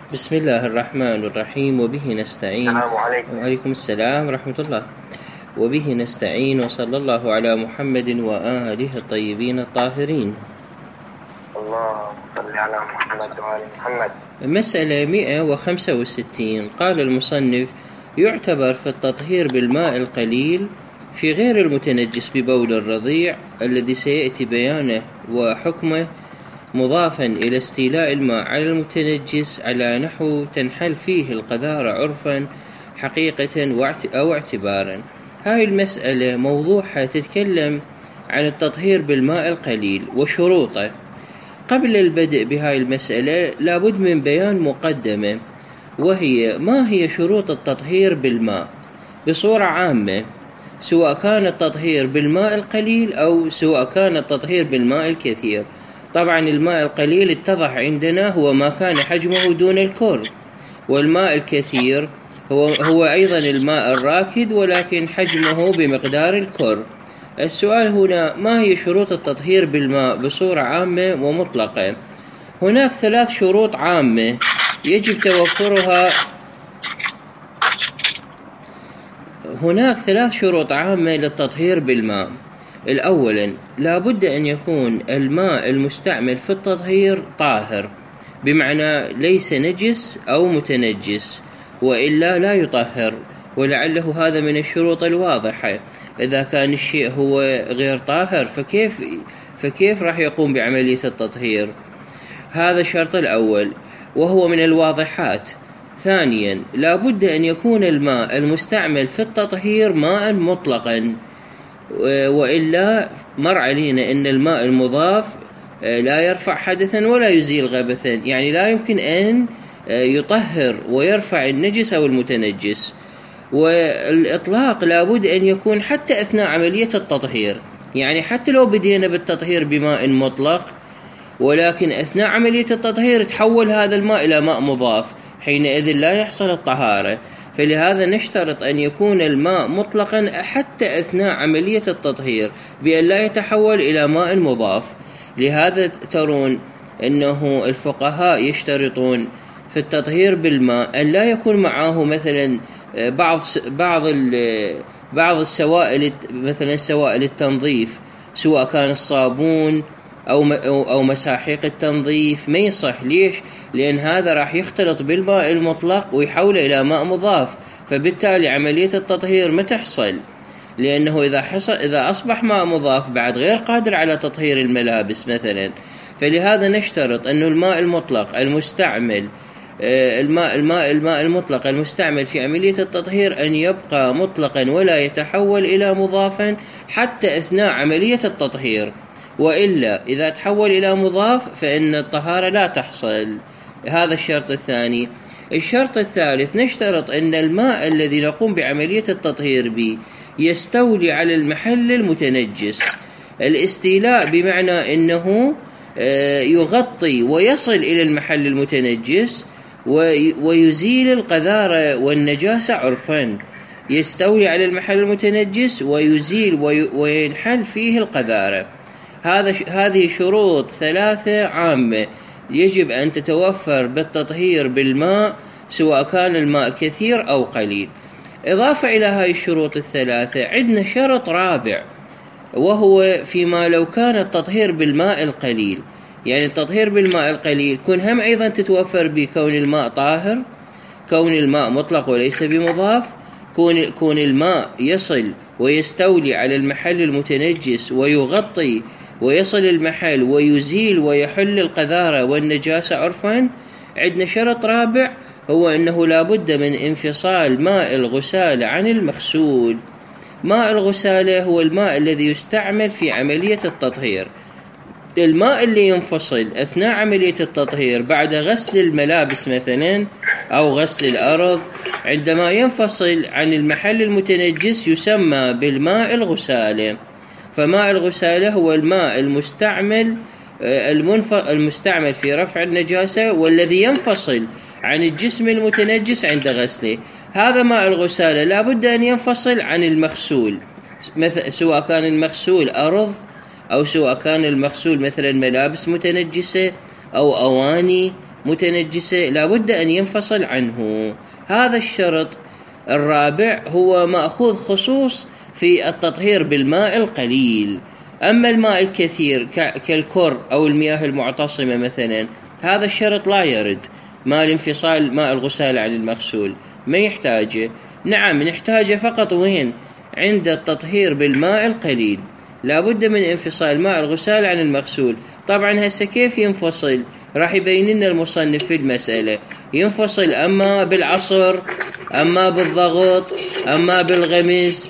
بسم الله الرحمن الرحيم وبه نستعين. السلام عليكم. وعليكم السلام ورحمة الله. وبه نستعين، وصلى الله على محمد وآله الطيبين الطاهرين. اللهم صل على محمد وآل محمد. مسألة 165. قال المصنف: يعتبر في التطهير بالماء القليل في غير المتنجس ببول الرضيع الذي سيأتي بيانه وحكمه مضافا إلى استيلاء الماء على المتنجس على نحو تنحل فيه القذارة عرفا حقيقة أو اعتبارا. هاي المسألة موضوعها تتكلم عن التطهير بالماء القليل وشروطه. قبل البدء بهاي المسألة لابد من بيان مقدمة، وهي ما هي شروط التطهير بالماء بصورة عامة، سواء كان التطهير بالماء القليل أو سواء كان التطهير بالماء الكثير. طبعا الماء القليل اتضح عندنا هو ما كان حجمه دون الكر، والماء الكثير هو أيضا الماء الراكد ولكن حجمه بمقدار الكر. السؤال هنا: ما هي شروط التطهير بالماء بصورة عامة ومطلقة؟ هناك 3 شروط عامة يجب توفرها. هناك 3 شروط عامة للتطهير بالماء. الأولا: لا بد أن يكون الماء المستعمل في التطهير طاهر، بمعنى ليس نجس أو متنجس، وإلا لا يطهر، ولعله هذا من الشروط الواضحة. إذا كان الشيء هو غير طاهر فكيف راح يقوم بعملية التطهير؟ هذا الشرط الأول وهو من الواضحات. ثانيا: لا بد أن يكون الماء المستعمل في التطهير ماء مطلقا، وإلا مر علينا أن الماء المضاف لا يرفع حدثا ولا يزيل غبثا، يعني لا يمكن أن يطهر ويرفع النجس أو المتنجس. والإطلاق لابد أن يكون حتى أثناء عملية التطهير، يعني حتى لو بدينا بالتطهير بماء مطلق ولكن أثناء عملية التطهير تحول هذا الماء إلى ماء مضاف، حينئذ لا يحصل الطهارة. فلهذا نشترط أن يكون الماء مطلقا حتى أثناء عملية التطهير بأن لا يتحول إلى ماء مضاف. لهذا ترون أنه الفقهاء يشترطون في التطهير بالماء أن لا يكون معه مثلا بعض السوائل، مثلا سوائل التنظيف، سواء كان الصابون أو مساحيق التنظيف، ما يصح. ليش؟ لأن هذا راح يختلط بالماء المطلق ويحوله إلى ماء مضاف، فبالتالي عملية التطهير ما تحصل، لأنه إذا أصبح ماء مضاف بعد غير قادر على تطهير الملابس مثلا. فلهذا نشترط أن الماء المطلق المستعمل الماء المطلق المستعمل في عملية التطهير أن يبقى مطلقا ولا يتحول إلى مضافا حتى أثناء عملية التطهير، وإلا إذا تحول إلى مضاف فإن الطهارة لا تحصل. هذا الشرط الثاني. الشرط الثالث: نشترط أن الماء الذي نقوم بعملية التطهير به يستولي على المحل المتنجس. الاستيلاء بمعنى أنه يغطي ويصل إلى المحل المتنجس ويزيل القذارة والنجاسة عرفا. يستولي على المحل المتنجس ويزيل وينحل فيه القذارة. هذه شروط 3 عامة يجب أن تتوفر بالتطهير بالماء، سواء كان الماء كثير أو قليل. إضافة إلى هذه الشروط 3 عندنا شرط رابع، وهو فيما لو كان التطهير بالماء القليل. يعني التطهير بالماء القليل كون هم أيضا تتوفر بكون الماء طاهر، كون الماء مطلق وليس بمضاف، كون الماء يصل ويستولي على المحل المتنجس ويغطي ويصل المحل ويزيل ويحل القذارة والنجاسة عرفا. عندنا شرط رابع، هو أنه لا بد من انفصال ماء الغسالة عن المغسول. ماء الغسالة هو الماء الذي يستعمل في عملية التطهير. الماء اللي ينفصل أثناء عملية التطهير بعد غسل الملابس مثلا أو غسل الأرض، عندما ينفصل عن المحل المتنجس يسمى بالماء الغسالة. فماء الغسالة هو الماء المستعمل في رفع النجاسة والذي ينفصل عن الجسم المتنجس عند غسله. هذا ماء الغسالة لا بد أن ينفصل عن المغسول، سواء كان المغسول أرض أو سواء كان المغسول مثلا ملابس متنجسة أو أواني متنجسة لابد أن ينفصل عنه. هذا الشرط الرابع هو مأخوذ خصوص في التطهير بالماء القليل. أما الماء الكثير كالكر أو المياه المعتصمة مثلا، هذا الشرط لا يرد، ما الانفصال ماء الغسالة عن المغسول ما يحتاجه. نعم نحتاجه فقط وين؟ عند التطهير بالماء القليل لابد من انفصال ماء الغسالة عن المغسول. طبعا هسه كيف ينفصل؟ راح يبين لنا المصنف في المسألة. ينفصل أما بالعصر، أما بالضغط، أما بالغمز.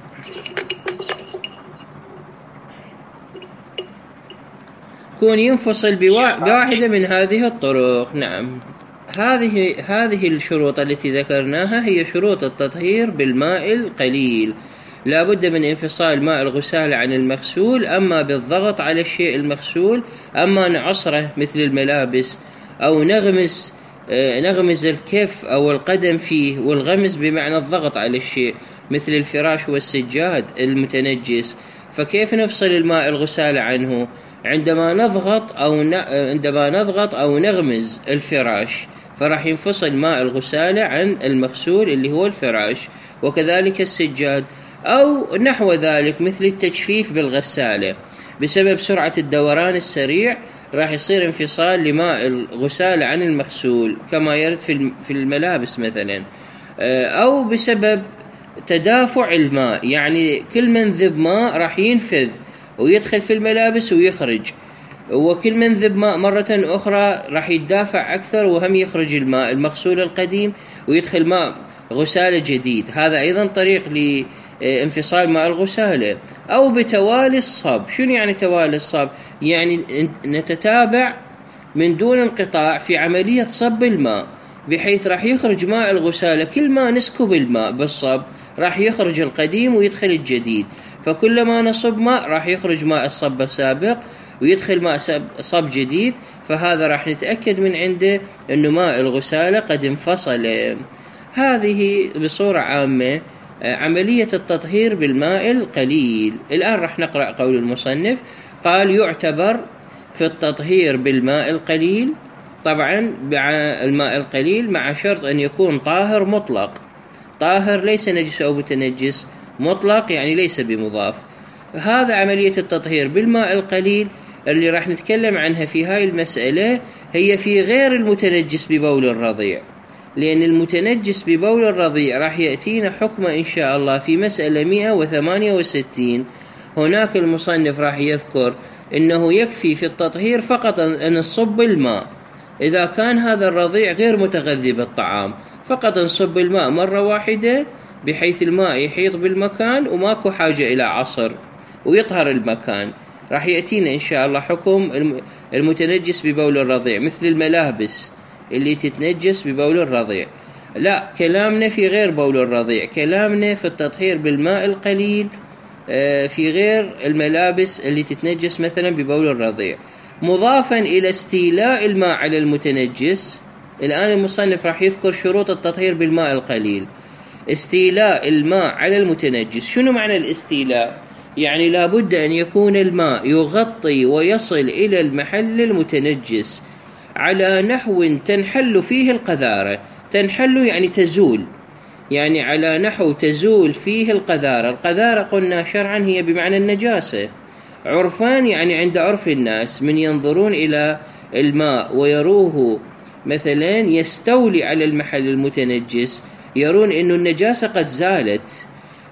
كون ينفصل بواحدة من هذه الطرق. نعم هذه الشروط التي ذكرناها هي شروط التطهير بالماء القليل. لا بد من انفصال ماء الغسالة عن المغسول، أما بالضغط على الشيء المغسول، أما نعصره مثل الملابس، أو نغمز الكف أو القدم فيه، والغمز بمعنى الضغط على الشيء مثل الفراش والسجاد المتنجس. فكيف نفصل الماء الغسالة عنه؟ عندما نضغط أو نغمز الفراش فراح ينفصل ماء الغسالة عن المغسول اللي هو الفراش، وكذلك السجاد. أو نحو ذلك مثل التجفيف بالغسالة، بسبب سرعة الدوران السريع راح يصير انفصال لماء الغسالة عن المغسول كما يرد في الملابس مثلا. أو بسبب تدافع الماء، يعني كل منذب ماء راح ينفذ ويدخل في الملابس ويخرج، وكل منذب ماء مرة أخرى راح يتدافع أكثر وهم يخرج الماء المغسول القديم ويدخل ماء غسالة جديد. هذا أيضا طريق لانفصال ماء الغسالة. أو بتوالي الصب. شنو يعني توالي الصب؟ يعني نتتابع من دون انقطاع في عملية صب الماء، بحيث راح يخرج ماء الغسالة كل ما نسكب الماء بالصب راح يخرج القديم ويدخل الجديد. فكلما نصب ماء راح يخرج ماء الصب السابق ويدخل ماء صب جديد، فهذا راح نتأكد من عنده أنه ماء الغسالة قد انفصل. هذه بصورة عامة عملية التطهير بالماء القليل. الآن راح نقرأ قول المصنف. قال: يعتبر في التطهير بالماء القليل، طبعا الماء القليل مع شرط أن يكون طاهر مطلق، طاهر ليس نجس أو متنجس، مطلق يعني ليس بمضاف. هذا عملية التطهير بالماء القليل اللي راح نتكلم عنها في هاي المسألة هي في غير المتنجس ببول الرضيع، لأن المتنجس ببول الرضيع راح يأتينا حكمه إن شاء الله في مسألة 168. هناك المصنف راح يذكر إنه يكفي في التطهير فقط أن نصب الماء إذا كان هذا الرضيع غير متغذي بالطعام، فقط نصب الماء مرة واحدة بحيث الماء يحيط بالمكان وماكو حاجة إلى عصر ويطهر المكان. راح يأتينا إن شاء الله حكم المتنجس ببول الرضيع مثل الملابس اللي تتنجس ببول الرضيع. لا، كلامنا في غير بول الرضيع، كلامنا في التطهير بالماء القليل في غير الملابس اللي تتنجس مثلا ببول الرضيع، مضافا إلى استيلاء الماء على المتنجس. الآن المصنف راح يذكر شروط التطهير بالماء القليل. استيلاء الماء على المتنجس. شنو معنى الاستيلاء؟ يعني لابد أن يكون الماء يغطي ويصل إلى المحل المتنجس على نحو تنحل فيه القذارة. تنحل يعني تزول، يعني على نحو تزول فيه القذارة. القذارة قلنا شرعا هي بمعنى النجاسة، عرفان يعني عند عرف الناس من ينظرون إلى الماء ويروه مثلا يستولي على المحل المتنجس، يرون أن النجاسة قد زالت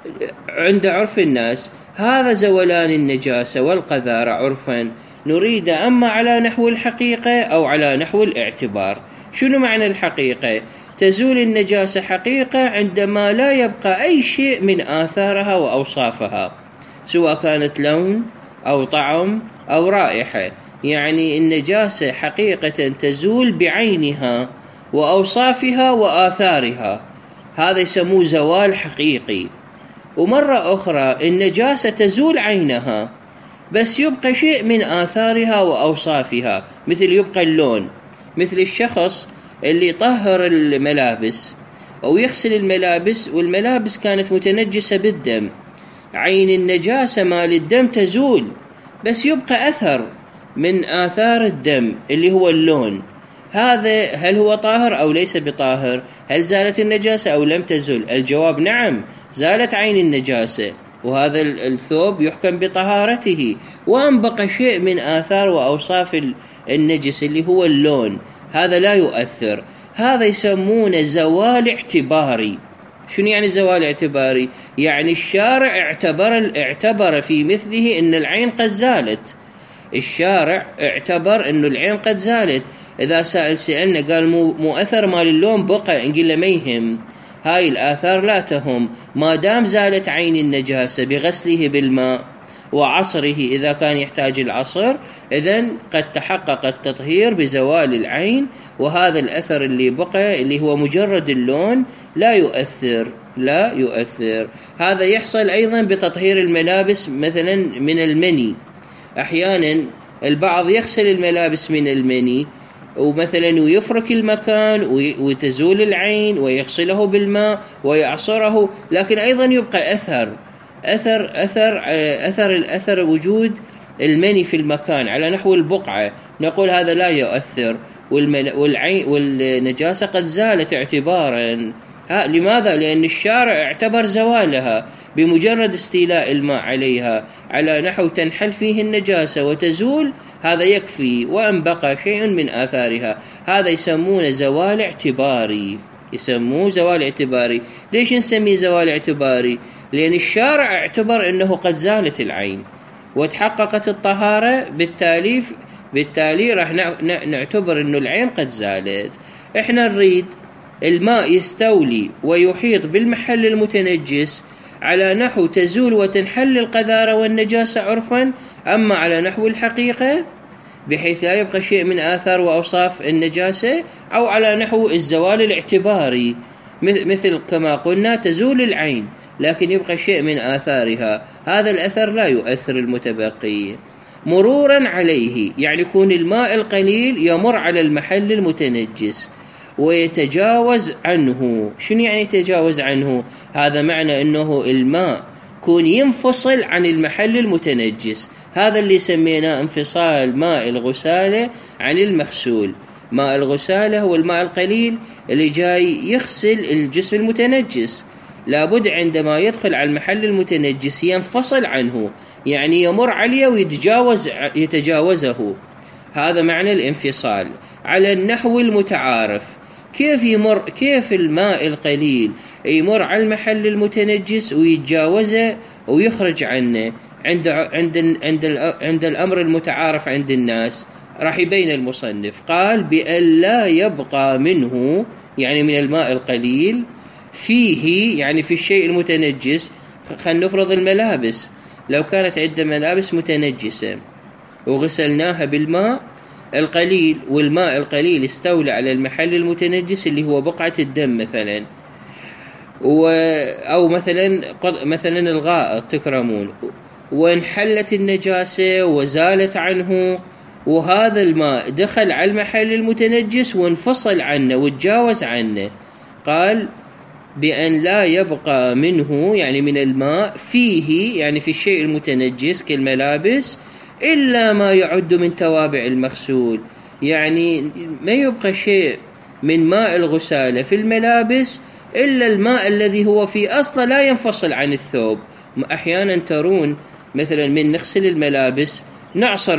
عند عرف الناس. هذا زولان النجاسة والقذارة عرفا نريد أما على نحو الحقيقة أو على نحو الاعتبار. شنو معنى الحقيقة؟ تزول النجاسة حقيقة عندما لا يبقى أي شيء من آثارها وأوصافها، سواء كانت لون أو طعم أو رائحة. يعني النجاسة حقيقة تزول بعينها وأوصافها وآثارها، هذا يسموه زوال حقيقي. ومرة أخرى النجاسة تزول عينها بس يبقى شيء من آثارها وأوصافها، مثل يبقى اللون، مثل الشخص اللي يطهر الملابس أو يغسل الملابس والملابس كانت متنجسة بالدم، عين النجاسة مال الدم تزول بس يبقى أثر من آثار الدم اللي هو اللون. هذا هل هو طاهر أو ليس بطاهر؟ هل زالت النجاسة أو لم تزل؟ الجواب نعم، زالت عين النجاسة، وهذا الثوب يحكم بطهارته. وأن بقى شيء من آثار وأوصاف النجس اللي هو اللون، هذا لا يؤثر. هذا يسمونه زوال اعتباري. شنو يعني زوال اعتباري؟ يعني الشارع اعتبر في مثله أن العين قد زالت. الشارع اعتبر أنه العين قد زالت. إذا سألنا قال مو أثر مال اللون بقى، نقول له ما يهم، هاي الآثار لا تهم، ما دام زالت عين النجاسة بغسله بالماء وعصره إذا كان يحتاج العصر، إذن قد تحقق التطهير بزوال العين. وهذا الأثر اللي بقى اللي هو مجرد اللون لا يؤثر. هذا يحصل أيضا بتطهير الملابس مثلا من المني. أحيانا البعض يغسل الملابس من المني ومثلا ويفرك المكان وتزول العين ويغسله بالماء ويعصره، لكن أيضا يبقى أثر وجود المني في المكان على نحو البقعة، نقول هذا لا يؤثر، والنجاسة قد زالت اعتبارا. لماذا؟ لأن الشارع اعتبر زوالها بمجرد استيلاء الماء عليها على نحو تنحل فيه النجاسة وتزول، هذا يكفي. وأن بقى شيء من آثارها، هذا يسمونه زوال اعتباري. ليش نسميه زوال اعتباري؟ لأن الشارع اعتبر أنه قد زالت العين وتحققت الطهارة، بالتالي راح نعتبر أنه العين قد زالت. إحنا نريد الماء يستولي ويحيط بالمحل المتنجس على نحو تزول وتنحل القذارة والنجاسة عرفا، أما على نحو الحقيقة بحيث لا يبقى شيء من آثار وأوصاف النجاسة، أو على نحو الزوال الاعتباري مثل كما قلنا تزول العين لكن يبقى شيء من آثارها، هذا الأثر لا يؤثر المتبقي. مرورا عليه يعني يكون الماء القليل يمر على المحل المتنجس ويتجاوز عنه. شنو يعني يتجاوز عنه؟ هذا معنى أنه الماء يكون ينفصل عن المحل المتنجس، هذا اللي سميناه انفصال ماء الغسالة عن المغسول. ماء الغسالة هو الماء القليل اللي جاي يغسل الجسم المتنجس، لابد عندما يدخل على المحل المتنجس ينفصل عنه، يعني يمر عليه ويتجاوزه. هذا معنى الانفصال على النحو المتعارف. كيف الماء القليل يمر على المحل المتنجس ويتجاوزه ويخرج عنه عند الأمر المتعارف عند الناس؟ راح يبين المصنف، قال بأن لا يبقى منه، يعني من الماء القليل، فيه يعني في الشيء المتنجس. خلينا نفرض الملابس، لو كانت عندنا ملابس متنجسة وغسلناها بالماء القليل، والماء القليل استولى على المحل المتنجس اللي هو بقعة الدم مثلا، أو مثلا الغائط تكرمون، وانحلت النجاسة وزالت عنه، وهذا الماء دخل على المحل المتنجس وانفصل عنه وتجاوز عنه، قال بأن لا يبقى منه يعني من الماء فيه يعني في الشيء المتنجس كالملابس إلا ما يعد من توابع المغسول، يعني ما يبقى شيء من ماء الغسالة في الملابس إلا الماء الذي هو في أصله لا ينفصل عن الثوب. أحيانا ترون مثلا من نغسل الملابس نعصر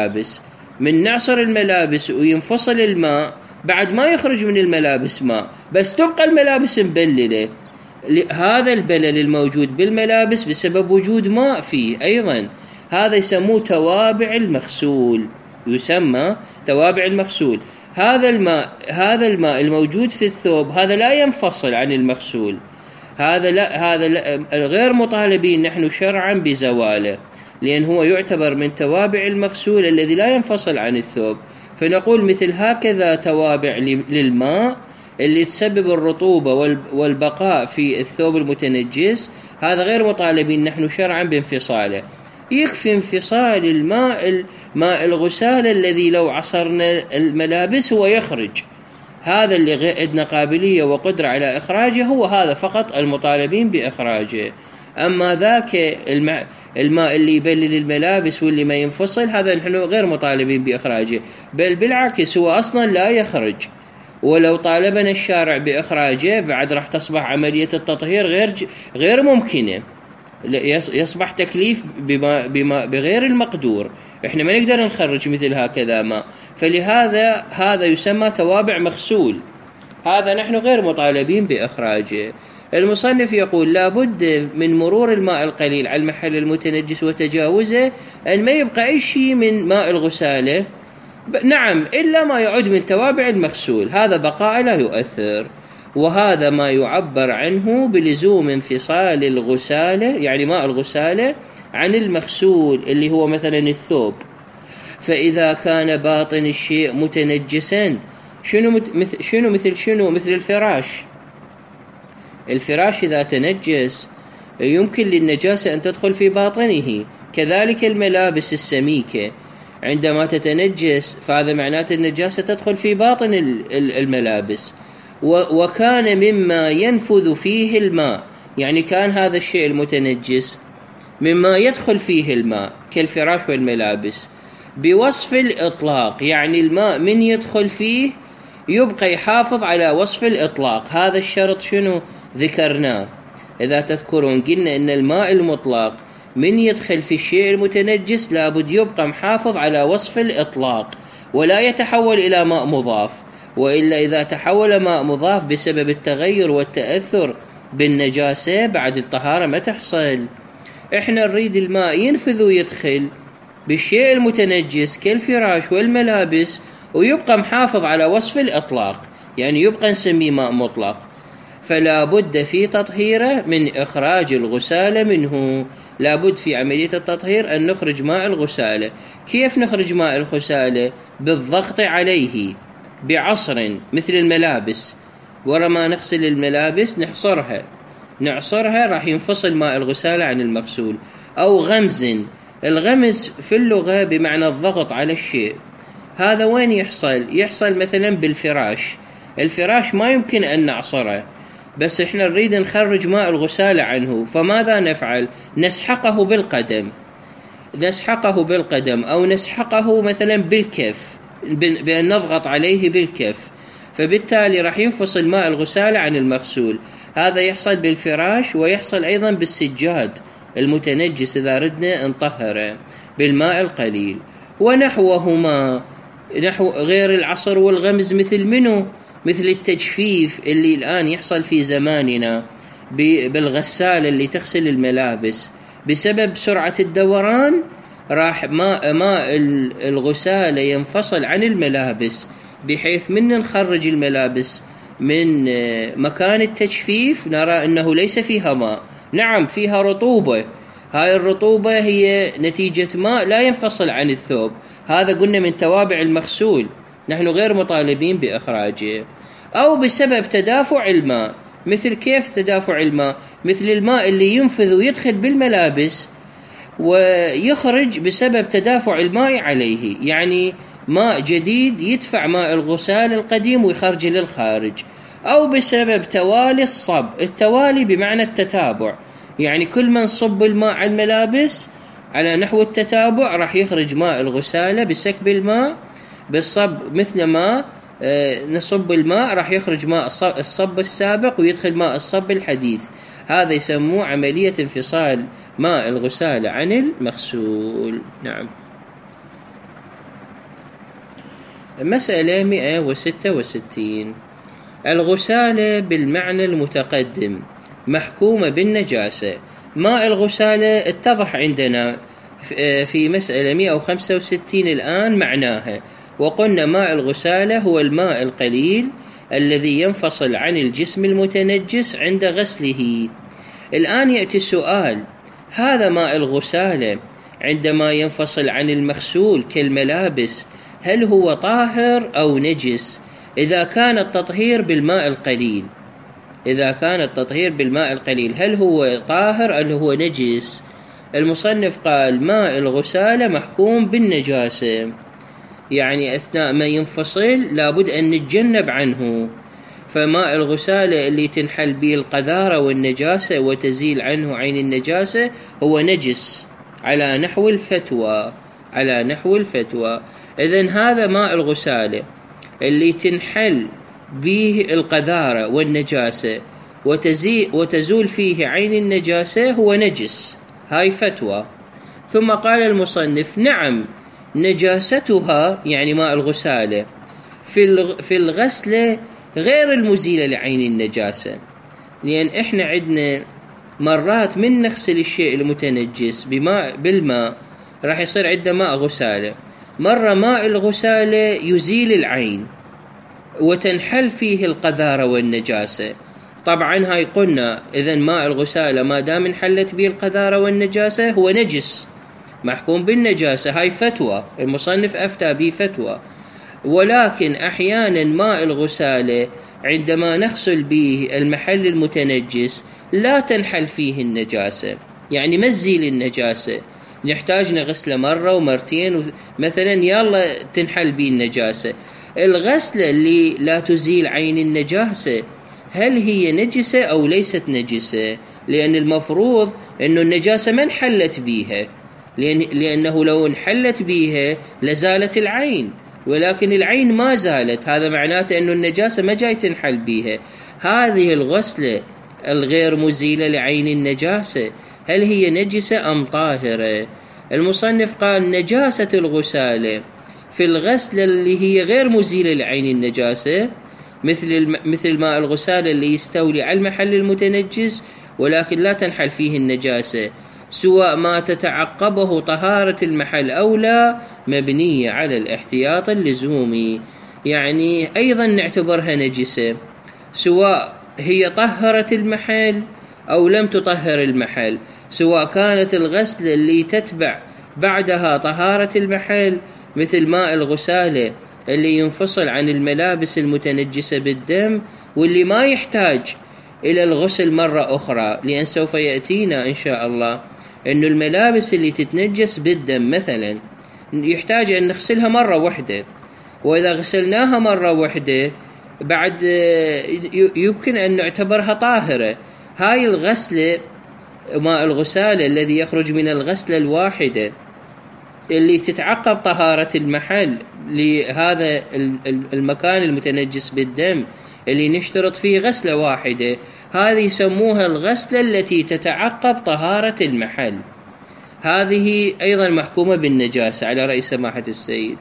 الملابس وينفصل الماء، بعد ما يخرج من الملابس ماء بس تبقى الملابس مبللة. هذا البلل الموجود بالملابس بسبب وجود ماء فيه أيضا، هذا يسموه توابع المغسول، يسمى توابع المغسول. هذا الماء الموجود في الثوب هذا لا ينفصل عن المغسول، هذا لا غير مطالبين نحن شرعا بزواله، لأن هو يعتبر من توابع المغسول الذي لا ينفصل عن الثوب. فنقول مثل هكذا توابع للماء اللي تسبب الرطوبة والبقاء في الثوب المتنجس، هذا غير مطالبين نحن شرعا بانفصاله. يكفي انفصال ماء الغسالة الذي لو عصرنا الملابس هو يخرج، هذا اللي عندنا قابلية وقدرة على إخراجه، هو هذا فقط المطالبين بإخراجه. أما ذاك الماء اللي يبلل الملابس واللي ما ينفصل، هذا نحن غير مطالبين بإخراجه، بل بالعكس هو أصلا لا يخرج. ولو طالبنا الشارع بإخراجه بعد راح تصبح عملية التطهير غير ممكنة، يصبح تكليف بغير المقدور. احنا ما نقدر نخرج مثل هكذا ماء، فلهذا هذا يسمى توابع مغسول، هذا نحن غير مطالبين بإخراجه. المصنف يقول لابد من مرور الماء القليل على المحل المتنجس وتجاوزه، أن ما يبقى أي شيء من ماء الغسالة، نعم، إلا ما يعد من توابع المغسول، هذا بقاء لا يؤثر. وهذا ما يعبر عنه بلزوم انفصال الغسالة، يعني ماء الغسالة، عن المغسول اللي هو مثلا الثوب. فإذا كان باطن الشيء متنجسا، مثل الفراش إذا تنجس يمكن للنجاسة أن تدخل في باطنه، كذلك الملابس السميكة عندما تتنجس فهذا معناته النجاسة تدخل في باطن الملابس. وكان مما ينفذ فيه الماء، يعني كان هذا الشيء المتنجس مما يدخل فيه الماء كالفراش والملابس بوصف الإطلاق، يعني الماء من يدخل فيه يبقى يحافظ على وصف الإطلاق. هذا الشرط شنو ذكرناه؟ إذا تذكرون قلنا إن الماء المطلق من يدخل في الشيء المتنجس لابد يبقى محافظ على وصف الإطلاق ولا يتحول إلى ماء مضاف، وإلا إذا تحول ماء مضاف بسبب التغير والتأثر بالنجاسة بعد الطهارة ما تحصل. إحنا نريد الماء ينفذ ويدخل بالشيء المتنجس كالفراش والملابس ويبقى محافظ على وصف الإطلاق، يعني يبقى نسميه ماء مطلق. فلا بد في تطهيره من إخراج الغسالة منه، لا بد في عملية التطهير أن نخرج ماء الغسالة. كيف نخرج ماء الغسالة؟ بالضغط عليه بعصر مثل الملابس، ورا ما نغسل الملابس نعصرها راح ينفصل ماء الغسالة عن المغسول. أو غمز، الغمز في اللغة بمعنى الضغط على الشيء. هذا وين يحصل مثلا بالفراش، الفراش ما يمكن أن نعصره، بس إحنا نريد نخرج ماء الغسالة عنه، فماذا نفعل؟ نسحقه بالقدم أو نسحقه مثلا بالكف، بأن نضغط عليه بالكف، فبالتالي راح ينفصل ماء الغسالة عن المغسول. هذا يحصل بالفراش ويحصل أيضا بالسجاد المتنجس إذا ردنا نطهره بالماء القليل. ونحوهما، نحو غير العصر والغمز مثل التجفيف اللي الآن يحصل في زماننا بالغسالة اللي تغسل الملابس، بسبب سرعة الدوران راح ماء الغسالة ينفصل عن الملابس، بحيث من نخرج الملابس من مكان التجفيف نرى أنه ليس فيها ماء، نعم فيها رطوبة، هاي الرطوبة هي نتيجة ماء لا ينفصل عن الثوب، هذا قلنا من توابع المغسول، نحن غير مطالبين بإخراجه. أو بسبب تدافع الماء، مثل كيف تدافع الماء؟ مثل الماء اللي ينفذ ويدخل بالملابس ويخرج بسبب تدافع الماء عليه، يعني ماء جديد يدفع ماء الغسال القديم ويخرج للخارج. أو بسبب توالي الصب، التوالي بمعنى التتابع، يعني كل ما نصب الماء على الملابس على نحو التتابع راح يخرج ماء الغسالة بسكب الماء بالصب، مثل ما نصب الماء راح يخرج ماء الصب السابق ويدخل ماء الصب الحديث. هذا يسموه عملية انفصال ماء الغسالة عن المغسول. نعم. مسألة 166. الغسالة بالمعنى المتقدم محكومة بالنجاسة. ماء الغسالة اتضح عندنا في مسألة 165 الآن معناها، وقلنا ماء الغسالة هو الماء القليل الذي ينفصل عن الجسم المتنجس عند غسله. الآن يأتي السؤال، هذا ماء الغسالة عندما ينفصل عن المغسول كالملابس هل هو طاهر أو نجس؟ إذا كان التطهير بالماء القليل هل هو طاهر أو هو نجس؟ المصنف قال ماء الغسالة محكوم بالنجاسة، يعني أثناء ما ينفصل لابد أن نتجنب عنه، فماء الغسالة اللي تنحل به القذارة والنجاسة وتزيل عنه عين النجاسة هو نجس على نحو الفتوى، على نحو الفتوى. إذن هذا ماء الغسالة اللي تنحل به القذارة والنجاسة وتزول فيه عين النجاسة هو نجس، هاي فتوى. ثم قال المصنف: نعم نجاستها يعني ماء الغسالة في الغسلة غير المزيلة لعين النجاسة، لأن إحنا عندنا مرات من نغسل الشيء المتنجس بالماء راح يصير عندنا ماء غسالة، مرة ماء الغسالة يزيل العين وتنحل فيه القذارة والنجاسة. طبعا هاي قلنا إذن ماء الغسالة ما دام انحلت به القذارة والنجاسة هو نجس محكوم بالنجاسة، هاي فتوى، المصنف أفتى به فتوى. ولكن أحيانا ماء الغسالة عندما نغسل به المحل المتنجس لا تنحل فيه النجاسة، يعني ما تزيل النجاسة، نحتاج نغسله مرة ومرتين مثلا يلا تنحل به النجاسة. الغسلة اللي لا تزيل عين النجاسة هل هي نجسة أو ليست نجسة؟ لأن المفروض أنه النجاسة ما انحلت بيها، لأنه لو انحلت بيها لزالت العين، ولكن العين ما زالت، هذا معناته أنه النجاسة ما جاي تنحل بيها. هذه الغسلة الغير مزيلة لعين النجاسة هل هي نجسة أم طاهرة؟ المصنف قال: نجاسة الغسالة في الغسلة اللي هي غير مزيلة لعين النجاسة مثل ماء الغسالة اللي يستولي على المحل المتنجس ولكن لا تنحل فيه النجاسة، سواء ما تتعقبه طهارة المحل أو لا، مبنية على الاحتياط اللزومي، يعني أيضا نعتبرها نجسة سواء هي طهرت المحل أو لم تطهر المحل، سواء كانت الغسلة اللي تتبع بعدها طهارة المحل مثل ماء الغسالة اللي ينفصل عن الملابس المتنجسة بالدم واللي ما يحتاج إلى الغسل مرة أخرى، لأن سوف يأتينا إن شاء الله أن الملابس اللي تتنجس بالدم مثلا يحتاج أن نغسلها مرة واحدة، وإذا غسلناها مرة واحدة بعد يمكن أن نعتبرها طاهرة. هاي الغسلة ماء الغسالة الذي يخرج من الغسلة الواحدة اللي تتعقب طهارة المحل لهذا المكان المتنجس بالدم اللي نشترط فيه غسلة واحدة، هذه يسموها الغسلة التي تتعقب طهارة المحل، هذه أيضا محكومة بالنجاسة على رأي سماحة السيد.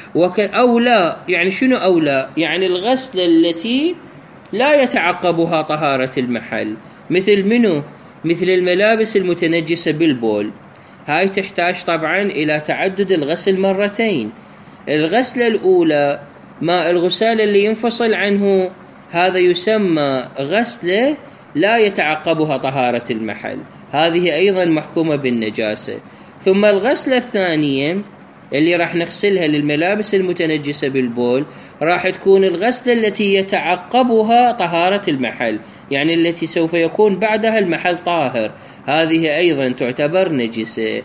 أو لا، يعني شنو أو لا؟ يعني الغسلة التي لا يتعقبها طهارة المحل، مثل منه؟ مثل الملابس المتنجسة بالبول، هاي تحتاج طبعا إلى تعدد الغسل مرتين. الغسلة الأولى ماء الغسالة اللي ينفصل عنه هذا يسمى غسلة لا يتعقبها طهارة المحل، هذه أيضا محكومة بالنجاسة. ثم الغسلة الثانية اللي راح نغسلها للملابس المتنجسة بالبول راح تكون الغسلة التي يتعقبها طهارة المحل، يعني التي سوف يكون بعدها المحل طاهر، هذه أيضا تعتبر نجسة.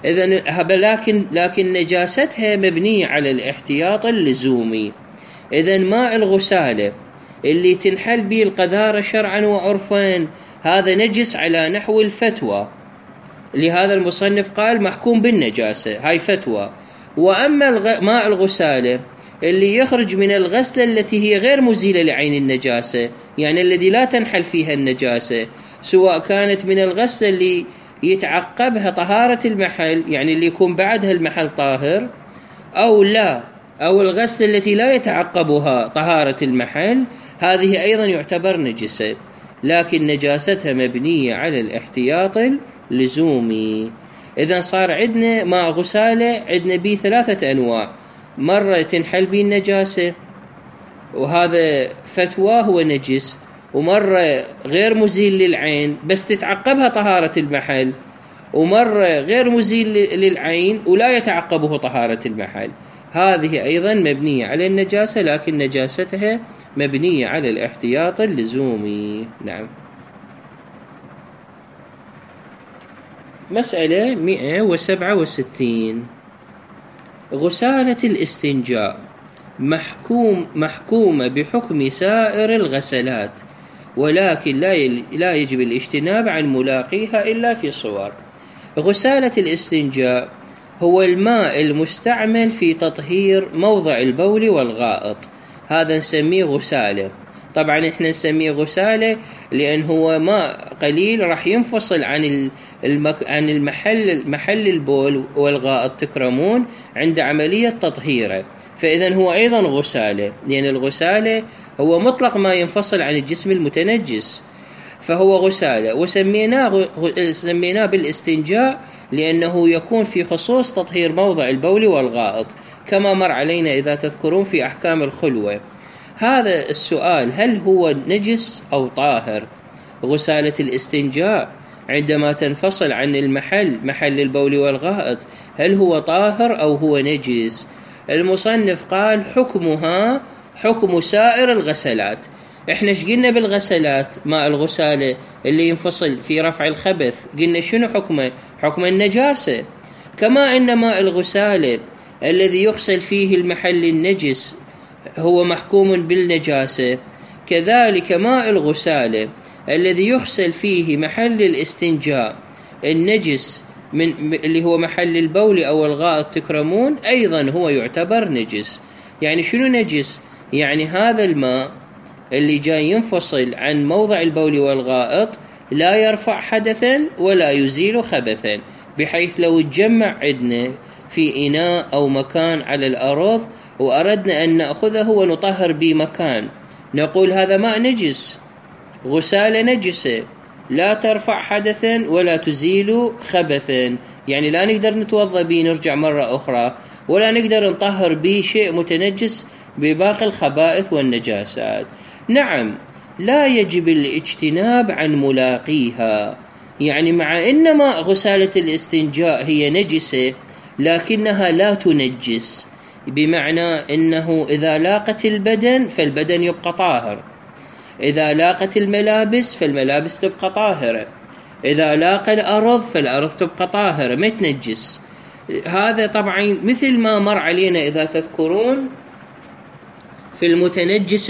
لكن نجاستها مبنية على الاحتياط اللزومي. إذن ماء الغسالة اللي تنحل به القذارة شرعا وعرفا هذا نجس على نحو الفتوى، لهذا المصنف قال محكوم بالنجاسة، هاي فتوى. وأما ماء الغسالة اللي يخرج من الغسلة التي هي غير مزيلة لعين النجاسة، يعني الذي لا تنحل فيها النجاسة، سواء كانت من الغسلة اللي يتعقبها طهارة المحل، يعني اللي يكون بعدها المحل طاهر، أو لا، أو الغسلة التي لا يتعقبها طهارة المحل، هذه أيضا يعتبر نجسة، لكن نجاستها مبنية على الاحتياط اللزومي. إذا صار عندنا ماء غسالة عندنا به 3 أنواع، مرة تنحل به النجاسة وهذا فتواه هو نجس، ومرة غير مزيل للعين بس تتعقبها طهارة المحل، ومرة غير مزيل للعين ولا يتعقبه طهارة المحل، هذه أيضا مبنية على النجاسة لكن نجاستها مبنية على الاحتياط اللزومي. نعم. مسألة 167 غسالة الاستنجاء محكومة بحكم سائر الغسلات، ولكن لا يجب الاجتناب عن ملاقيها إلا في صور. غسالة الاستنجاء هو الماء المستعمل في تطهير موضع البول والغائط، هذا نسميه غسالة. طبعا احنا نسميه غسالة لأن هو ماء قليل راح ينفصل عن محل البول والغائط تكرمون عند عملية تطهيره، فإذا هو أيضا غسالة، لأن الغسالة هو مطلق ما ينفصل عن الجسم المتنجس، فهو غسالة. وسميناه بالاستنجاء لأنه يكون في خصوص تطهير موضع البول والغائط، كما مر علينا إذا تذكرون في أحكام الخلوة. هذا السؤال، هل هو نجس أو طاهر؟ غسالة الاستنجاء عندما تنفصل عن محل البول والغائط، هل هو طاهر أو هو نجس؟ المصنف قال حكمها حكم سائر الغسلات. احنا ايش قلنا بالغسلات؟ ماء الغسالة اللي ينفصل في رفع الخبث قلنا شنو حكمه؟ حكم النجاسة. كما ان ماء الغسالة الذي يغسل فيه المحل النجس هو محكوم بالنجاسة، كذلك ماء الغسالة الذي يغسل فيه محل الاستنجاء النجس اللي هو محل البول أو الغائط تكرمون أيضا هو يعتبر نجس. يعني شنو نجس؟ يعني هذا الماء اللي جاي ينفصل عن موضع البول والغائط لا يرفع حدثا ولا يزيل خبثا، بحيث لو تجمع عندنا في إناء أو مكان على الأرض وأردنا أن نأخذه ونطهر بمكان، نقول هذا ماء نجس، غسالة نجسة لا ترفع حدثا ولا تزيل خبثا، يعني لا نقدر نتوضأ به نرجع مرة أخرى، ولا نقدر نطهر به شيء متنجس بباقي الخبائث والنجاسات. نعم، لا يجب الاجتناب عن ملاقيها، يعني مع إن ماء غسالة الاستنجاء هي نجسة لكنها لا تنجس، بمعنى إنه إذا لاقت البدن فالبدن يبقى طاهر، إذا لاقت الملابس فالملابس تبقى طاهرة، إذا لاقى الأرض فالأرض تبقى طاهرة ما تنجس. هذا طبعا مثل ما مر علينا إذا تذكرون في المتنجس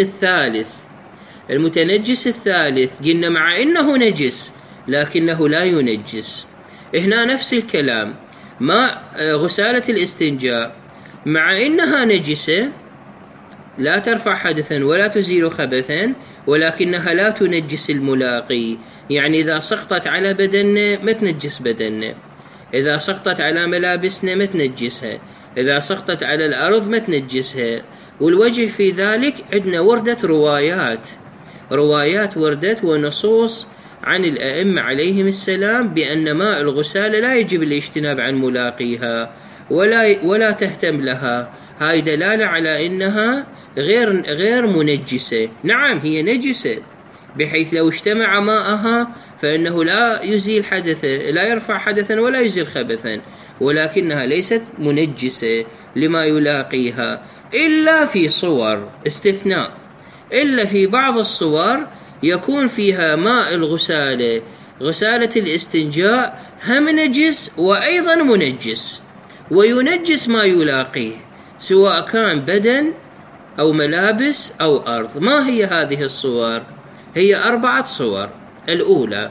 الثالث قلنا مع إنه نجس لكنه لا ينجس. هنا نفس الكلام، ماء غسالة الاستنجاء مع إنها نجسة لا ترفع حدثا ولا تزيل خبثا ولكنها لا تنجس الملاقي، يعني إذا سقطت على بدننا ما تنجس بدننا، إذا سقطت على ملابسنا ما تنجسها، إذا سقطت على الأرض ما تنجسها. والوجه في ذلك عندنا وردت روايات وردت ونصوص عن الأئمة عليهم السلام بأن ماء الغسالة لا يجب الاجتناب عن ملاقيها ولا تهتم لها. هاي دلالة على أنها غير منجسة. نعم هي نجسة بحيث لو اجتمع ماءها فإنه لا يزيل حدثا، لا يرفع حدثا ولا يزيل خبثا، ولكنها ليست منجسة لما يلاقيها إلا في صور استثناء، إلا في بعض الصور يكون فيها ماء الغسالة غسالة الاستنجاء هم نجس وأيضا منجس، وينجس ما يلاقيه سواء كان بدن أو ملابس أو أرض. ما هي هذه الصور؟ هي 4 صور. الأولى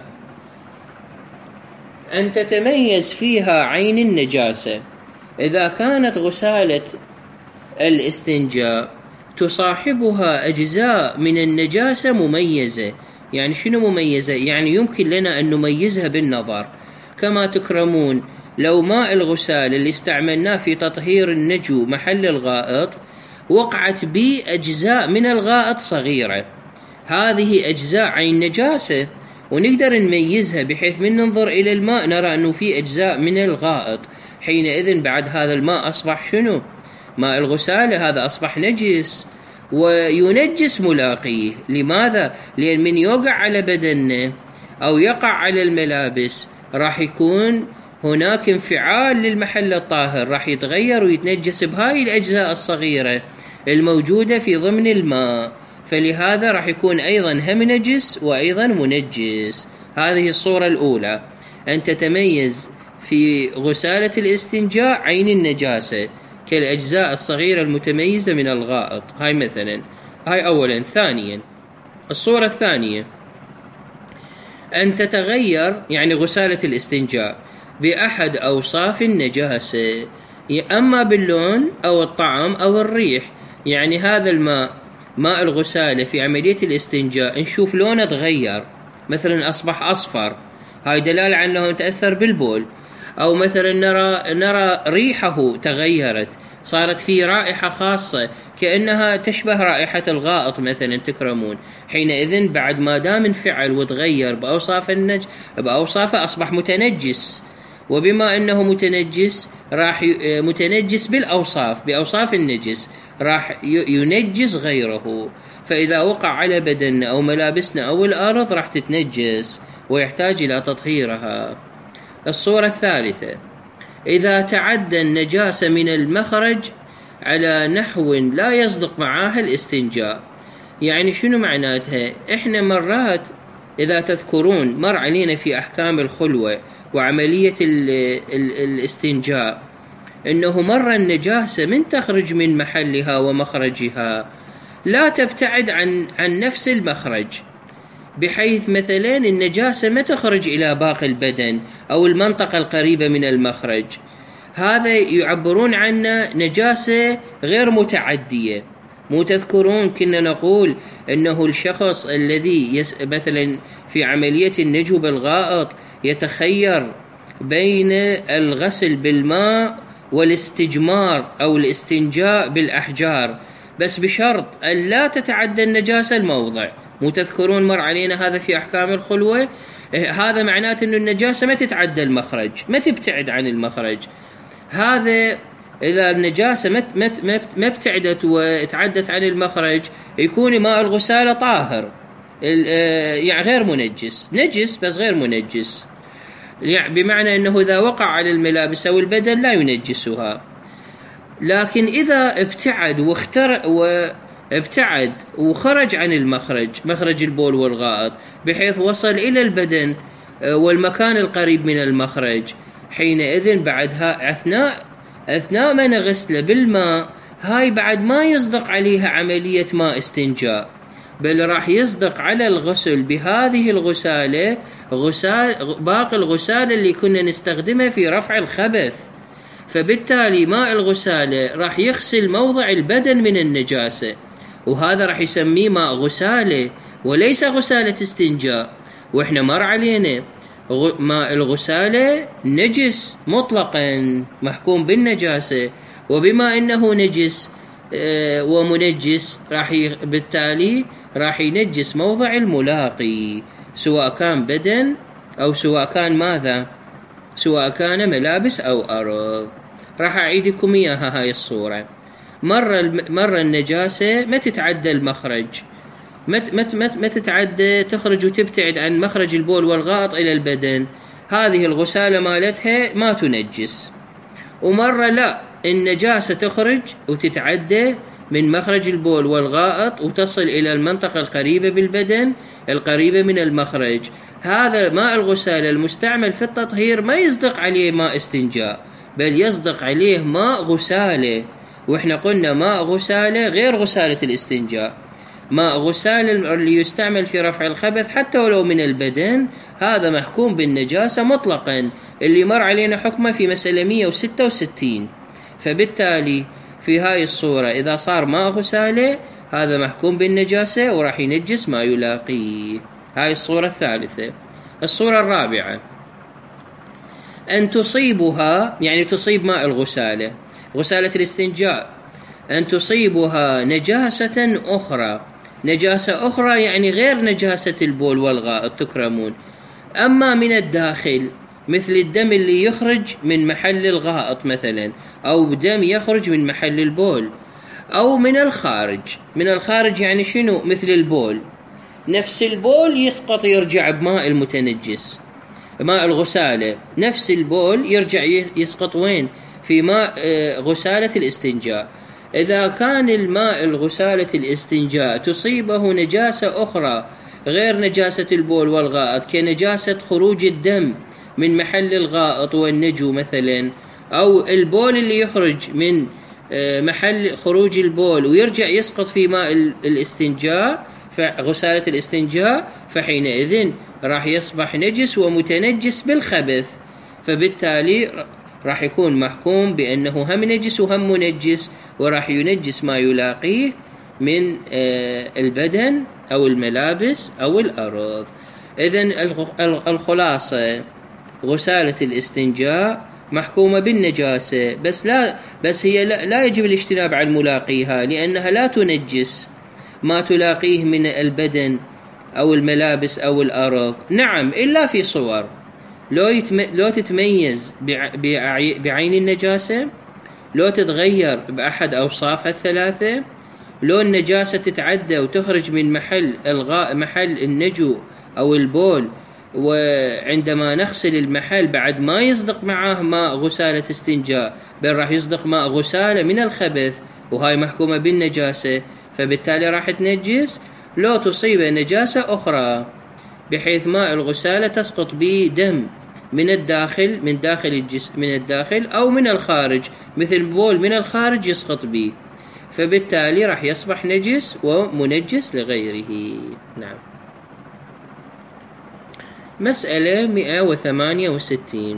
أن تتميز فيها عين النجاسة، إذا كانت غسالة الاستنجاء تصاحبها أجزاء من النجاسة مميزة. يعني شنو مميزة؟ يعني يمكن لنا أن نميزها بالنظر. كما تكرمون لو ماء الغسالة اللي استعملناه في تطهير النجو محل الغائط وقعت به أجزاء من الغائط صغيرة، هذه أجزاء عين نجاسة ونقدر نميزها، بحيث من ننظر إلى الماء نرى أنه في أجزاء من الغائط، حينئذ بعد هذا الماء أصبح شنو؟ ماء الغسالة هذا أصبح نجس وينجس ملاقيه. لماذا؟ لأن من يوقع على بدننا أو يقع على الملابس راح يكون هناك انفعال للمحل الطاهر، راح يتغير ويتنجس بهاي الأجزاء الصغيرة الموجودة في ضمن الماء، فلهذا راح يكون أيضا هم نجس وأيضا منجس. هذه الصورة الأولى، أن تتميز في غسالة الاستنجاء عين النجاسة، كالأجزاء الصغيرة المتميزة من الغائط. هاي مثلا، هاي أولا. ثانيا، الصورة الثانية أن تتغير يعني غسالة الاستنجاء بأحد أوصاف النجاسة، أما باللون أو الطعم أو الريح. يعني هذا الماء، ماء الغسالة في عملية الاستنجاء، نشوف لونه تغير، مثلا أصبح أصفر، هاي دلالة على أنه تأثر بالبول. أو مثلا نرى ريحه تغيرت، صارت فيه رائحة خاصة كأنها تشبه رائحة الغائط مثلا، تكرمون. حينئذ بعد ما دام انفعل وتغير بأوصافه أصبح متنجس، وبما أنه متنجس راح متنجس بأوصاف النجس، راح ينجس غيره. فإذا وقع على بدننا أو ملابسنا أو الأرض راح تتنجس ويحتاج إلى تطهيرها. الصورة الثالثة، إذا تعدى النجاسة من المخرج على نحو لا يصدق معها الاستنجاء. يعني شنو معناتها؟ إحنا مرات إذا تذكرون مر علينا في أحكام الخلوة وعملية الاستنجاء إنه مرة النجاسة من تخرج من محلها ومخرجها لا تبتعد عن نفس المخرج، بحيث مثلا النجاسة ما تخرج إلى باقي البدن أو المنطقة القريبة من المخرج. هذا يعبرون عنه نجاسة غير متعدية. مو تذكرون كنا نقول أنه الشخص الذي مثلا في عملية النجو بالغائط يتخير بين الغسل بالماء والاستجمار أو الاستنجاء بالأحجار، بس بشرط أن لا تتعدى النجاسة الموضع. مو تذكرون مر علينا هذا في أحكام الخلوة؟ هذا معناته أن النجاسة ما تتعدى المخرج، ما تبتعد عن المخرج. هذا إذا النجاسة ما ابتعدت وتعدت عن المخرج يكون ماء الغسالة طاهر، يعني غير منجس، نجس بس غير منجس، يعني بمعنى أنه إذا وقع على الملابس أو البدن لا ينجسها. لكن إذا ابتعد وخرج عن المخرج، مخرج البول والغائط، بحيث وصل إلى البدن والمكان القريب من المخرج، حينئذ بعدها أثناء ما نغسله بالماء، هاي بعد ما يصدق عليها عملية ماء استنجاء، بل راح يصدق على الغسل بهذه الغسالة باقي الغسالة اللي كنا نستخدمها في رفع الخبث. فبالتالي ماء الغسالة راح يغسل موضع البدن من النجاسة، وهذا راح يسميه ماء غسالة وليس غسالة استنجاء. وإحنا مر علينا ماء الغسالة نجس مطلقا محكوم بالنجاسة، وبما أنه نجس ومنجس بالتالي راح ينجس موضع الملاقي، سواء كان بدن أو سواء كان ماذا، سواء كان ملابس أو أرض. راح أعيدكم إياها هاي الصورة. مرة النجاسة ما تتعدى المخرج، ما تتعدى تخرج وتبتعد عن مخرج البول والغائط إلى البدن، هذه الغسالة مالتها ما تنجس. ومرة لا، النجاسة تخرج وتتعدى من مخرج البول والغائط وتصل إلى المنطقة القريبة بالبدن القريبة من المخرج، هذا ماء الغسالة المستعمل في التطهير ما يصدق عليه ماء استنجاء، بل يصدق عليه ماء غسالة. وإحنا قلنا ماء غسالة غير غسالة الاستنجاء. ماء غسالة اللي يستعمل في رفع الخبث حتى ولو من البدن، هذا محكوم بالنجاسة مطلقا، اللي مر علينا حكمه في مسألة 166. فبالتالي في هاي الصورة إذا صار ماء غسالة هذا محكوم بالنجاسة وراح ينجس ما يلاقيه. هاي الصورة الثالثة. الصورة الرابعة، أن تصيبها، يعني تصيب ماء الغسالة، غسالة الاستنجاء، أن تصيبها نجاسة أخرى، نجاسة أخرى يعني غير نجاسة البول والغائط، تكرمون. أما من الداخل مثل الدم اللي يخرج من محل الغائط مثلا، أو دم يخرج من محل البول، أو من الخارج. من الخارج يعني شنو؟ مثل البول، نفس البول يسقط يرجع بماء المتنجس، ماء الغسالة، نفس البول يرجع يسقط وين؟ في ماء غسالة الاستنجاء. إذا كان الماء الغسالة الاستنجاء تصيبه نجاسة أخرى غير نجاسة البول والغائط، كنجاسة خروج الدم من محل الغائط والنجو مثلا، أو البول اللي يخرج من محل خروج البول ويرجع يسقط في ماء الاستنجاء، غسالة الاستنجاء، فحينئذ راح يصبح نجس ومتنجس بالخبث، فبالتالي راح يكون محكوم بأنه هم نجس وهم منجس، وراح ينجس ما يلاقيه من البدن أو الملابس أو الأرض. إذن الخلاصة غسالة الاستنجاء محكومة بالنجاسة، بس هي لا يجب الاجتناب عن ملاقيها، لأنها لا تنجس ما تلاقيه من البدن أو الملابس أو الأرض. نعم، إلا في صور لو تتميز بعين النجاسة، لو تتغير بأحد أوصافها الثلاثة، لو النجاسة تتعدى وتخرج من محل النجو أو البول، وعندما نغسل المحل بعد ما يصدق معه ماء غسالة استنجاء، بل راح يصدق ماء غسالة من الخبث، وهاي محكومة بالنجاسة، فبالتالي راح تنجس. لو تصيب نجاسة أخرى بحيث ماء الغسالة تسقط به دم من الداخل، من داخل الجسم، من الداخل أو من الخارج، مثل بول من الخارج يسقط به، فبالتالي راح يصبح نجس ومنجس لغيره. نعم. مسألة 168.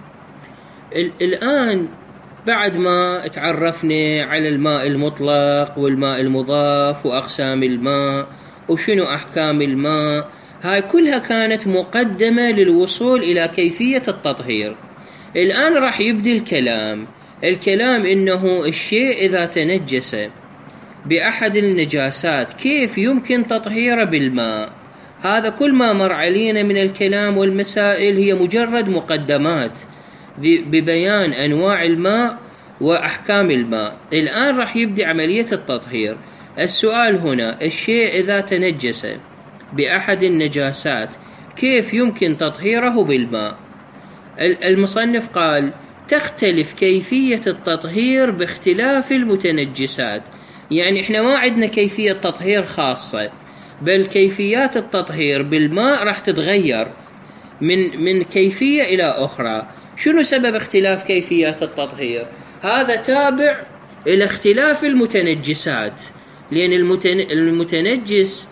الآن بعد ما تعرفنا على الماء المطلق والماء المضاف وأقسام الماء وشنو أحكام الماء، هاي كلها كانت مقدمة للوصول إلى كيفية التطهير. الآن راح يبدي الكلام إنه الشيء إذا تنجس بأحد النجاسات كيف يمكن تطهيره بالماء. هذا كل ما مر علينا من الكلام والمسائل هي مجرد مقدمات ببيان أنواع الماء وأحكام الماء. الآن راح يبدأ عملية التطهير. السؤال هنا، الشيء إذا تنجس بأحد النجاسات كيف يمكن تطهيره بالماء؟ المصنف قال تختلف كيفية التطهير باختلاف المتنجسات. يعني احنا ما عندنا كيفية تطهير خاصة، بل كيفيات التطهير بالماء راح تتغير من كيفية إلى أخرى. شنو سبب اختلاف كيفيات التطهير؟ هذا تابع إلى اختلاف المتنجسات، لأن المتنجس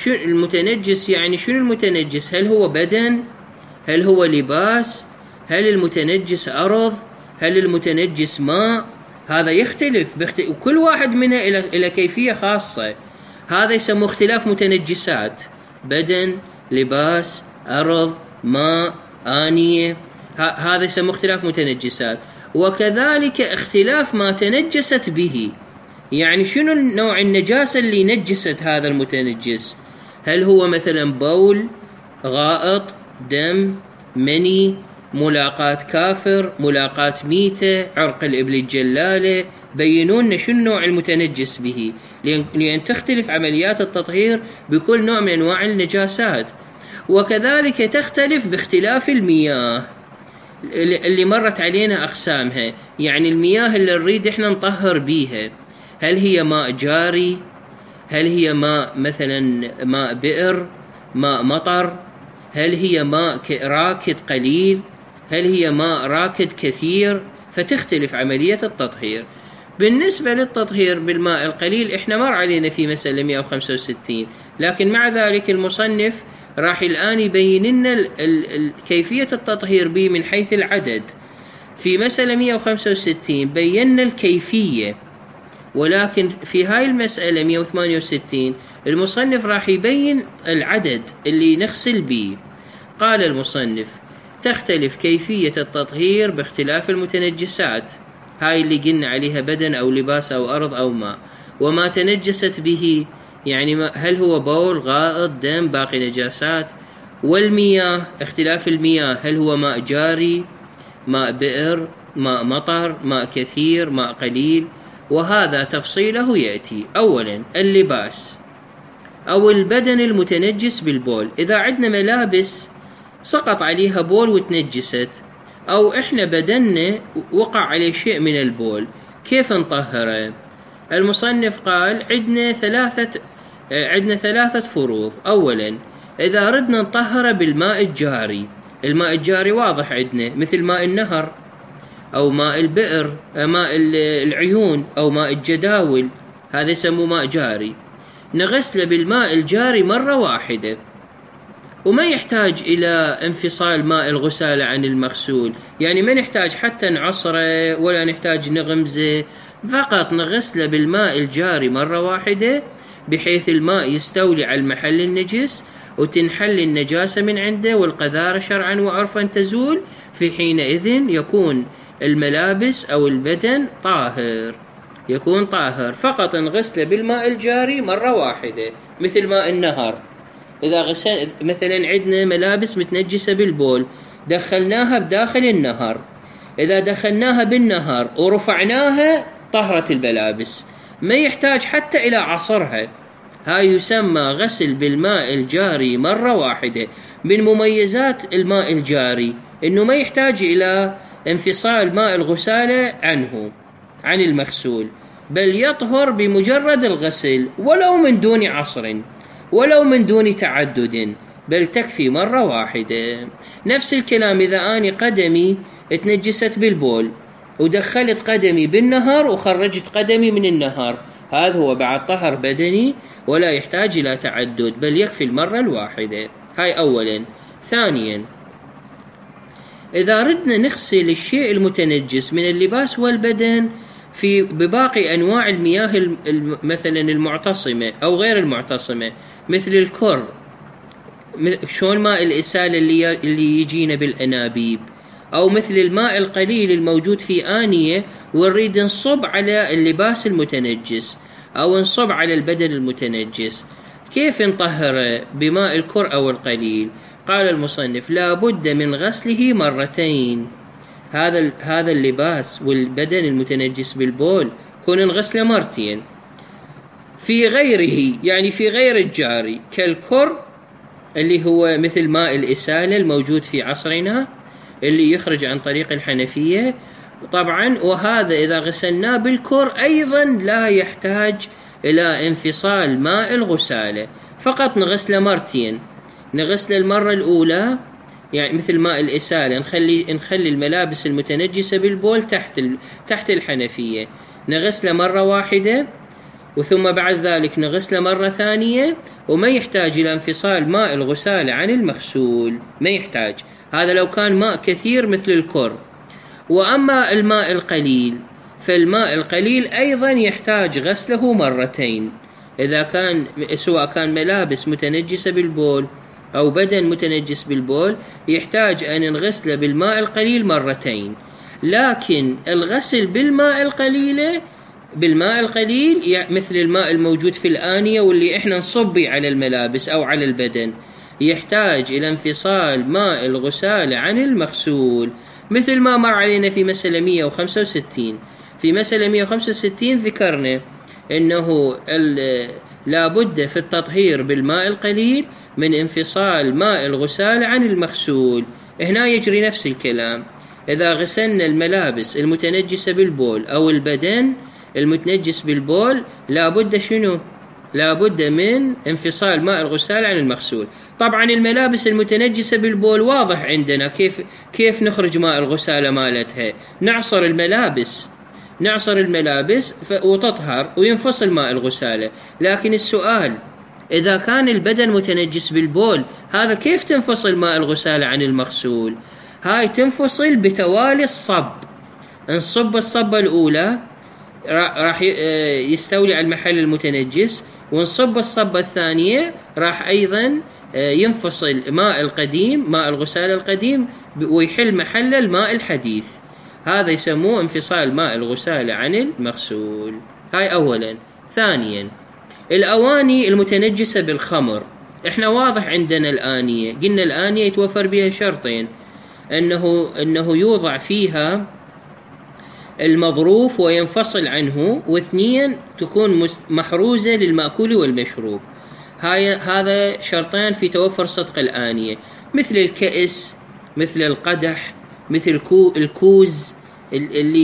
يعني شنو المتنجس؟ هل هو بدن؟ هل هو لباس؟ هل المتنجس أرض؟ هل المتنجس ماء؟ هذا يختلف وكل واحد منها إلى كيفية خاصة. هذا يسمى اختلاف متنجسات، بدن، لباس، أرض، ماء، آنية، هذا يسمى اختلاف متنجسات. وكذلك اختلاف ما تنجست به، يعني شنو نوع النجاسة اللي نجست هذا المتنجس؟ هل هو مثلا بول، غائط، دم، مني، ملاقاة كافر، ملاقاة ميتة، عرق الإبل الجلالة؟ بينون شنو نوع المتنجس به، لأن تختلف عمليات التطهير بكل نوع من أنواع النجاسات. وكذلك تختلف باختلاف المياه اللي مرت علينا أقسامها. يعني المياه اللي نريد إحنا نطهر بيها، هل هي ماء جاري؟ هل هي ماء مثلا ماء بئر، ماء مطر؟ هل هي ماء راكد قليل؟ هل هي ماء راكد كثير؟ فتختلف عملية التطهير. بالنسبة للتطهير بالماء القليل احنا مر علينا في مسألة 165، لكن مع ذلك المصنف راح الآن يبين لنا كيفية التطهير به من حيث العدد. في مسألة 165 بينا الكيفية، ولكن في هاي المسألة 168 المصنف راح يبين العدد اللي نغسل به. قال المصنف تختلف كيفية التطهير باختلاف المتنجسات، هاي اللي قلنا عليها بدن أو لباس أو أرض أو ماء، وما تنجست به، يعني هل هو بول، غائط، دم، باقي نجاسات. والمياه، اختلاف المياه، هل هو ماء جاري، ماء بئر، ماء مطر، ماء كثير، ماء قليل، وهذا تفصيله يأتي. أولا اللباس أو البدن المتنجس بالبول. إذا عندنا ملابس سقط عليها بول وتنجست، أو إحنا بدننا وقع عليه شيء من البول، كيف نطهره؟ المصنف قال عندنا ثلاثة فروض. أولا إذا ردنا نطهره بالماء الجاري، الماء الجاري واضح عندنا مثل ماء النهر، أو ماء البئر، ماء العيون أو ماء الجداول، هذا يسموه ماء جاري، نغسله بالماء الجاري مرة واحدة، وما يحتاج إلى انفصال ماء الغسالة عن المغسول. يعني ما نحتاج حتى نعصره ولا نحتاج نغمزه، فقط نغسله بالماء الجاري مرة واحدة، بحيث الماء يستولي على المحل النجس وتنحل النجاسة من عنده، والقذارة شرعا وعرفا تزول. في حينئذ يكون الملابس أو البدن طاهر، يكون طاهر. فقط نغسله بالماء الجاري مرة واحدة، مثل ماء النهر. إذا غسل مثلا عندنا ملابس متنجسة بالبول، دخلناها بداخل النهر، إذا دخلناها بالنهر ورفعناها طهرت الملابس، ما يحتاج حتى إلى عصرها. هاي يسمى غسل بالماء الجاري مرة واحدة. من مميزات الماء الجاري إنه ما يحتاج إلى انفصال ماء الغسالة عن المغسول، بل يطهر بمجرد الغسل، ولو من دون عصر ولو من دون تعدد، بل تكفي مرة واحدة. نفس الكلام إذا أنا قدمي اتنجست بالبول ودخلت قدمي بالنهر وخرجت قدمي من النهر، هذا هو بعد طهر بدني ولا يحتاج إلى تعدد، بل يكفي المرة الواحدة. هاي أولا. ثانيا، إذا ردنا نغسل الشيء المتنجس من اللباس والبدن بباقي أنواع المياه مثلا المعتصمة أو غير المعتصمة، مثل الكر، شون ماء الإسالة اللي يجينا بالأنابيب، أو مثل الماء القليل الموجود في آنية ونريد نصب على اللباس المتنجس أو نصب على البدن المتنجس، كيف نطهره بماء الكر أو القليل؟ قال المصنف: لا بد من غسله مرتين. هذا اللباس والبدن المتنجس بالبول كون نغسله مرتين. في غيره، يعني في غير الجاري، كالكر اللي هو مثل ماء الإسالة الموجود في عصرنا اللي يخرج عن طريق الحنفية طبعا، وهذا إذا غسلناه بالكر أيضا لا يحتاج إلى انفصال ماء الغسالة، فقط نغسله مرتين. نغسل المرة الأولى يعني مثل ماء الإسالة، نخلي الملابس المتنجسة بالبول تحت الحنفية، نغسله مرة واحدة، وثم بعد ذلك نغسله مرة ثانية، وما يحتاج إلى انفصال ماء الغسالة عن المغسول، ما يحتاج. هذا لو كان ماء كثير مثل الكر. وأما الماء القليل، فالماء القليل أيضا يحتاج غسله مرتين، إذا كان سواء كان ملابس متنجسة بالبول أو بدن متنجس بالبول، يحتاج أن نغسله بالماء القليل مرتين. لكن الغسل بالماء القليل مثل الماء الموجود في الآنية واللي إحنا نصبي على الملابس أو على البدن، يحتاج إلى انفصال ماء الغسالة عن المغسول، مثل ما مر علينا في مسألة 165. في مسألة 165 ذكرنا أنه لا بد في التطهير بالماء القليل من انفصال ماء الغسالة عن المغسول. هنا يجري نفس الكلام. إذا غسلنا الملابس المتنجسة بالبول أو البدن المتنجس بالبول، لا بد من انفصال ماء الغسالة عن المغسول. طبعا الملابس المتنجسة بالبول واضح عندنا كيف نخرج ماء الغسالة مالتها، نعصر الملابس وتطهر وينفصل ماء الغسالة. لكن السؤال، إذا كان البدن متنجس بالبول، هذا كيف تنفصل ماء الغسالة عن المغسول؟ هاي تنفصل بتوالي الصب. نصب الصبة الأولى راح يستولي على المحل المتنجس، ونصب الصبة الثانية راح أيضا ينفصل ماء الغسالة القديم ويحل محل الماء الحديث. هذا يسموه انفصال ماء الغسالة عن المغسول. هاي أولا. ثانيا، الأواني المتنجسة بالخمر، إحنا واضح عندنا الآنية، قلنا الآنية يتوفر بها شرطين، أنه يوضع فيها المظروف وينفصل عنه، واثنين تكون محروزة للمأكول والمشروب. هذا شرطان في توفر صدق الآنية، مثل الكأس، مثل القدح، مثل الكوز اللي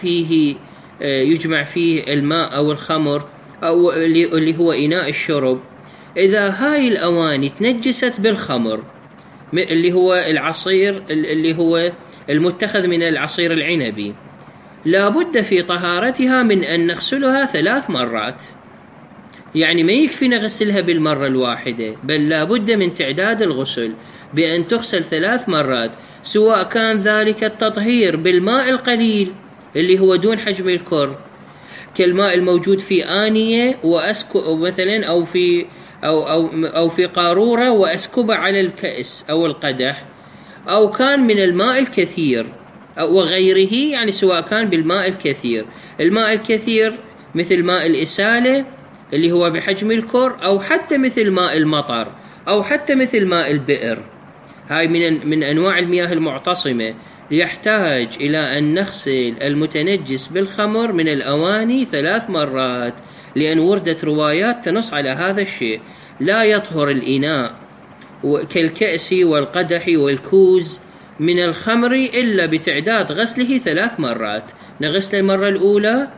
يجمع فيه الماء أو الخمر، أو اللي هو إناء الشرب. إذا هاي الأواني تنجست بالخمر، اللي هو العصير اللي هو المتخذ من العصير العنبي، لا بد في طهارتها من أن نغسلها 3 مرات. يعني ما يكفي نغسلها بالمرة الواحدة، بل لا بد من تعداد الغسل بأن تغسل 3 مرات، سواء كان ذلك التطهير بالماء القليل اللي هو دون حجم الكر، كالماء الموجود في آنية مثلا أو في قارورة وأسكب على الكأس أو القدح، أو كان من الماء الكثير وغيره. يعني سواء كان بالماء الكثير، الماء الكثير مثل ماء الإسالة اللي هو بحجم الكر، أو حتى مثل ماء المطر، أو حتى مثل ماء البئر. هاي من أنواع المياه المعتصمة. يحتاج إلى أن نغسل المتنجس بالخمر من الأواني 3 مرات، لأن وردت روايات تنص على هذا الشيء. لا يطهر الإناء كالكأس والقدح والكوز من الخمر إلا بتعداد غسله 3 مرات. نغسل المرة الأولى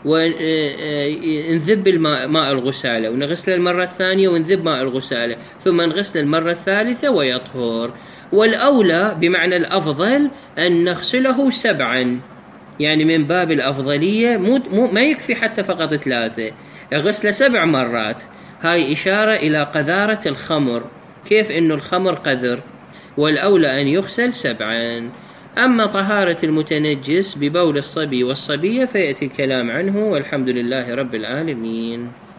ونذب ماء الغسالة، ونغسل المرة الثانية ونذب ماء الغسالة، ثم نغسل المرة الثالثة ويطهر. والأولى بمعنى الأفضل أن نغسله 7، يعني من باب الأفضلية، ما يكفي حتى فقط 3، غسله 7 مرات. هاي إشارة إلى قذارة الخمر، كيف إنه الخمر قذر، والأولى أن يغسل 7. أما طهارة المتنجس ببول الصبي والصبية فيأتي الكلام عنه، والحمد لله رب العالمين.